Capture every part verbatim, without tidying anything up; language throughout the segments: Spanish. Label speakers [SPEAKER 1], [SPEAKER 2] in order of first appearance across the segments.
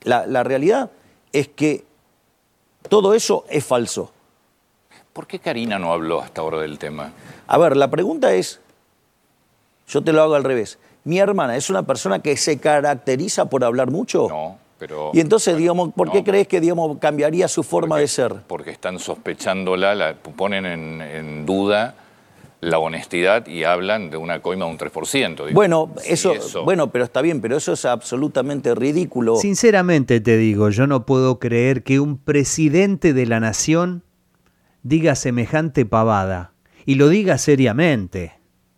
[SPEAKER 1] La, la realidad es que todo eso es falso.
[SPEAKER 2] ¿Por qué Karina no habló hasta ahora del tema?
[SPEAKER 1] A ver, la pregunta es, yo te lo hago al revés. ¿Mi hermana es una persona que se caracteriza por hablar mucho?
[SPEAKER 2] No, pero...
[SPEAKER 1] Y entonces,
[SPEAKER 2] bueno,
[SPEAKER 1] digamos, ¿por
[SPEAKER 2] no,
[SPEAKER 1] qué crees que, digamos, cambiaría su forma
[SPEAKER 2] porque,
[SPEAKER 1] de ser?
[SPEAKER 2] Porque están sospechándola, la ponen en, en duda la honestidad y hablan de una coima de un tres por ciento. Digo,
[SPEAKER 1] Bueno,
[SPEAKER 2] si
[SPEAKER 1] eso,
[SPEAKER 2] eso...
[SPEAKER 1] bueno, pero está bien, pero eso es absolutamente ridículo.
[SPEAKER 3] Sinceramente te digo, yo no puedo creer que un presidente de la nación diga semejante pavada, y lo diga seriamente.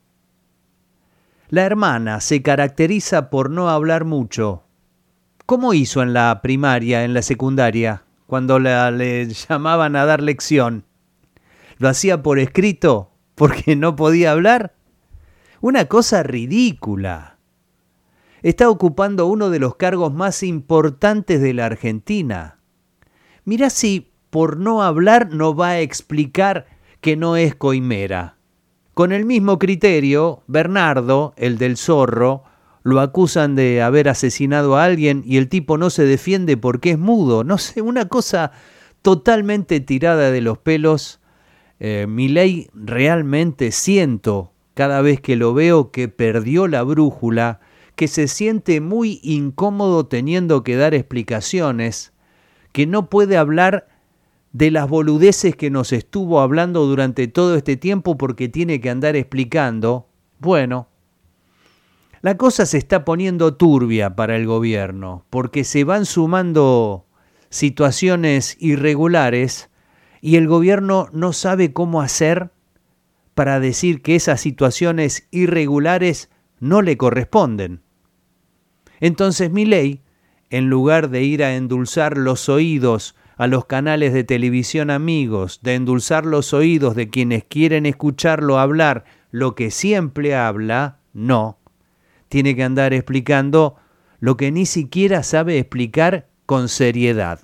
[SPEAKER 3] La hermana se caracteriza por no hablar mucho. ¿Cómo hizo en la primaria, en la secundaria, cuando la, le llamaban a dar lección? ¿Lo hacía por escrito porque no podía hablar? Una cosa ridícula. Está ocupando uno de los cargos más importantes de la Argentina. Mirá si por no hablar no va a explicar que no es coimera. Con el mismo criterio, Bernardo, el del zorro, lo acusan de haber asesinado a alguien y el tipo no se defiende porque es mudo. No sé, una cosa totalmente tirada de los pelos. Eh, Milei realmente siento, cada vez que lo veo, que perdió la brújula, que se siente muy incómodo teniendo que dar explicaciones, que no puede hablar de las boludeces que nos estuvo hablando durante todo este tiempo porque tiene que andar explicando. Bueno, la cosa se está poniendo turbia para el gobierno porque se van sumando situaciones irregulares y el gobierno no sabe cómo hacer para decir que esas situaciones irregulares no le corresponden. Entonces Milei, en lugar de ir a endulzar los oídos a los canales de televisión amigos, de endulzar los oídos de quienes quieren escucharlo hablar lo que siempre habla, no. Tiene que andar explicando lo que ni siquiera sabe explicar con seriedad.